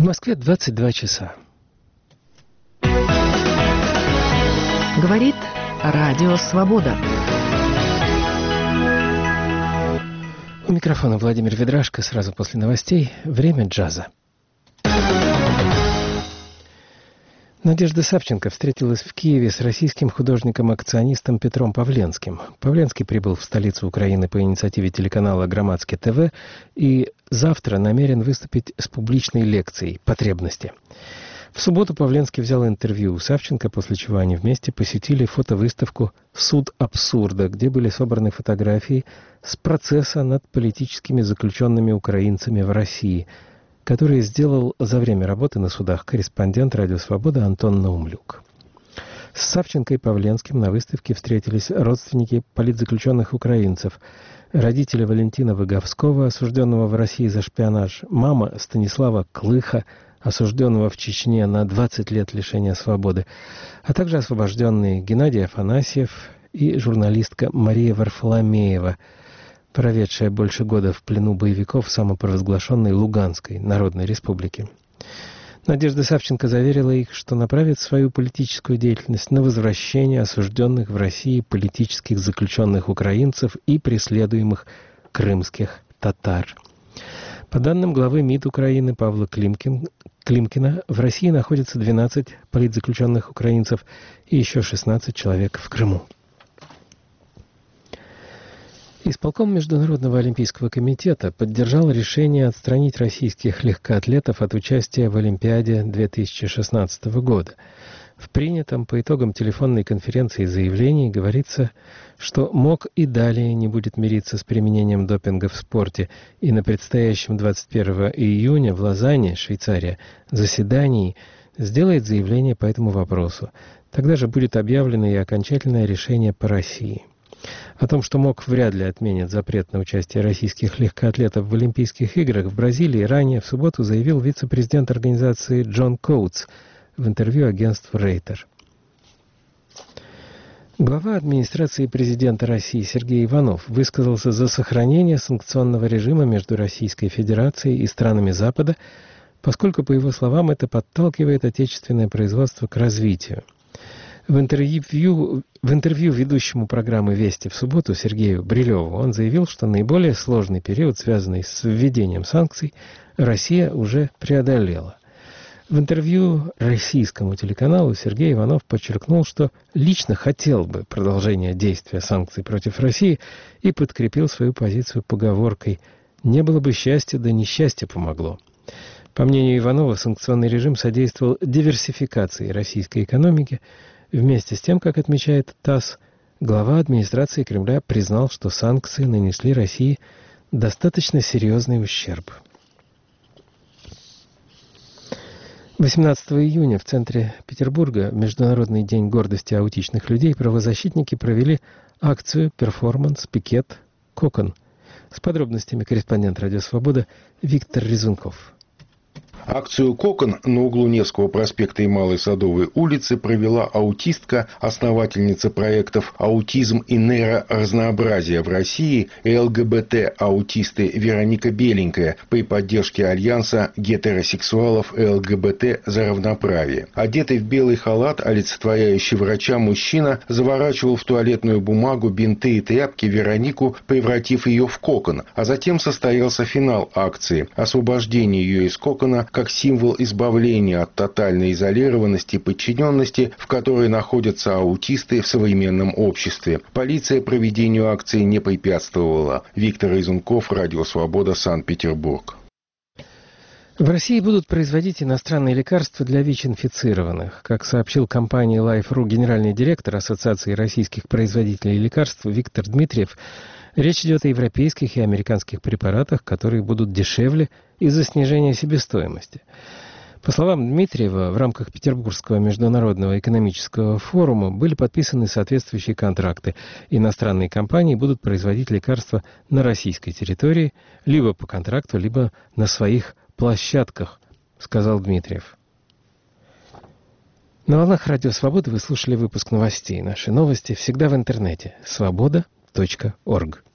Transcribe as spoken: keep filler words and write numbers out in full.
В Москве двадцать два часа. Говорит Радио Свобода. У микрофона Владимир Ведрашко. Сразу после новостей время джаза. Надежда Савченко встретилась в Киеве с российским художником-акционистом Петром Павленским. Павленский прибыл в столицу Украины по инициативе телеканала «Громадский ТВ» и завтра намерен выступить с публичной лекцией «Потребности». В субботу Павленский взял интервью у Савченко, после чего они вместе посетили фотовыставку «Суд абсурда», где были собраны фотографии с процесса над политическими заключенными украинцами в России, которые сделал за время работы на судах корреспондент «Радио Свобода» Антон Наумлюк. С Савченко и Павленским на выставке встретились родственники политзаключенных украинцев, родители Валентина Выговского, осужденного в России за шпионаж, мама Станислава Клыха, осужденного в Чечне на двадцать лет лишения свободы, а также освобожденные Геннадий Афанасьев и журналистка Мария Варфоломеева, проведшая больше года в плену боевиков самопровозглашенной Луганской Народной Республики. Надежда Савченко заверила их, что направит свою политическую деятельность на возвращение осужденных в России политических заключенных украинцев и преследуемых крымских татар. По данным главы МИД Украины Павла Климкин, Климкина, в России находится двенадцать политзаключенных украинцев и еще шестнадцать человек в Крыму. Исполком Международного олимпийского комитета поддержал решение отстранить российских легкоатлетов от участия в Олимпиаде две тысячи шестнадцатого года. В принятом по итогам телефонной конференции заявлении говорится, что МОК и далее не будет мириться с применением допинга в спорте, и на предстоящем двадцать первого июня в Лозанне, Швейцария, заседании сделает заявление по этому вопросу. Тогда же будет объявлено и окончательное решение по России. О том, что МОК вряд ли отменит запрет на участие российских легкоатлетов в Олимпийских играх в Бразилии, ранее в субботу заявил вице-президент организации Джон Коутс в интервью агентству Рейтер. Глава администрации президента России Сергей Иванов высказался за сохранение санкционного режима между Российской Федерацией и странами Запада, поскольку, по его словам, это подталкивает отечественное производство к развитию. В интервью, в интервью ведущему программы «Вести» в субботу Сергею Брилеву он заявил, что наиболее сложный период, связанный с введением санкций, Россия уже преодолела. В интервью российскому телеканалу Сергей Иванов подчеркнул, что лично хотел бы продолжения действия санкций против России и подкрепил свою позицию поговоркой «не было бы счастья, да несчастье помогло». По мнению Иванова, санкционный режим содействовал диверсификации российской экономики. Вместе с тем, как отмечает ТАСС, глава администрации Кремля признал, что санкции нанесли России достаточно серьезный ущерб. восемнадцатого июня в центре Петербурга, Международный день гордости аутичных людей, правозащитники провели акцию, перформанс, пикет «Кокон». С подробностями корреспондент «Радио Свобода» Виктор Резунков. Акцию «Кокон» на углу Невского проспекта и Малой Садовой улицы провела аутистка, основательница проектов «Аутизм и нейроразнообразие в России» и ЛГБТ-аутисты Вероника Беленькая при поддержке Альянса гетеросексуалов и ЛГБТ за равноправие. Одетый в белый халат, олицетворяющий врача, мужчина заворачивал в туалетную бумагу, бинты и тряпки Веронику, превратив ее в кокон, а затем состоялся финал акции – освобождение ее из кокона как символ избавления от тотальной изолированности и подчиненности, в которой находятся аутисты в современном обществе. Полиция проведению акции не препятствовала. Виктор Изунков, Радио Свобода, Санкт-Петербург. В России будут производить иностранные лекарства для ВИЧ-инфицированных. Как сообщил компании Life.ru генеральный директор Ассоциации российских производителей лекарств Виктор Дмитриев, речь идет о европейских и американских препаратах, которые будут дешевле из-за снижения себестоимости. По словам Дмитриева, в рамках Петербургского международного экономического форума были подписаны соответствующие контракты. Иностранные компании будут производить лекарства на российской территории, либо по контракту, либо на своих площадках, сказал Дмитриев. На волнах Радио Свобода вы слушали выпуск новостей. Наши новости всегда в интернете. свобода точка орг